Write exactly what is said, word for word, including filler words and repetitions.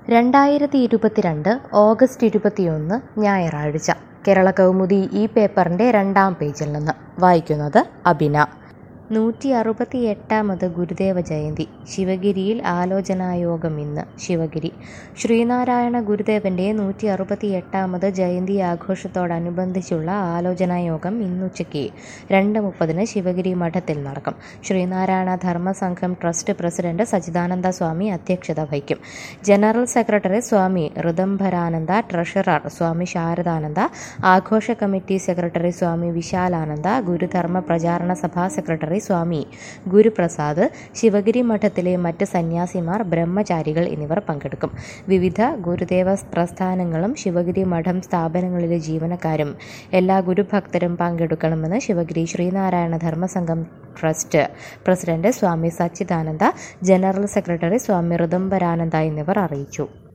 രണ്ടായിരത്തി ഇരുപത്തിരണ്ട് ഓഗസ്റ്റ് ഇരുപത്തിയൊന്ന് ഞായറാഴ്ച. കേരള കൗമുദി ഈ പേപ്പറിൻ്റെ രണ്ടാം പേജിൽ നിന്ന് വായിക്കുന്നത് അബിന. നൂറ്റി അറുപത്തി എട്ടാമത് ഗുരുദേവ ജയന്തി. ശിവഗിരിയിൽ ആലോചനായോഗം ഇന്ന്. ശിവഗിരി. ശ്രീനാരായണ ഗുരുദേവൻ്റെ നൂറ്റി അറുപത്തി എട്ടാമത് ജയന്തി ആഘോഷത്തോടനുബന്ധിച്ചുള്ള ആലോചനായോഗം ഇന്നുച്ചയ്ക്ക് രണ്ട് മുപ്പതിന് ശിവഗിരി മഠത്തിൽ നടക്കും. ശ്രീനാരായണ ധർമ്മസംഘം ട്രസ്റ്റ് പ്രസിഡന്റ് സച്ചിദാനന്ദ സ്വാമി അധ്യക്ഷത വഹിക്കും. General secretary Swami Rithambharananda, treasurer Swami Saradananda, ആഘോഷ committee secretary Swami Vishalananda, Gurudharma Pracharana Sabha secretary സ്വാമി ഗുരുപ്രസാദ്, ശിവഗിരി മഠത്തിലെ മറ്റ് സന്യാസിമാർ, ബ്രഹ്മചാരികൾ എന്നിവർ പങ്കെടുക്കും. വിവിധ ഗുരുദേവ പ്രസ്ഥാനങ്ങളും ശിവഗിരി മഠം സ്ഥാപനങ്ങളിലെ ജീവനക്കാരും എല്ലാ ഗുരുഭക്തരും പങ്കെടുക്കണമെന്ന് Sivagiri Sreenarayana Dharmasangham trust president Swami Sachidananda, general secretary Swami Rithambharananda എന്നിവർ അറിയിച്ചു.